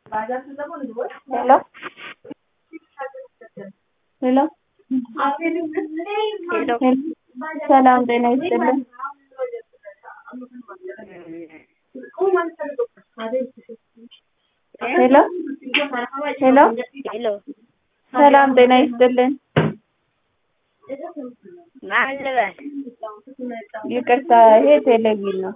Hello? Hello? Hello. ሰላም ጤና ይስጥልኝ። ሄሎ ሄሎ Hello. ሰላም ጤና ይስጥልኝ። ማለበል ይቅርታ ይሄ ቴሌቪዥን ነው።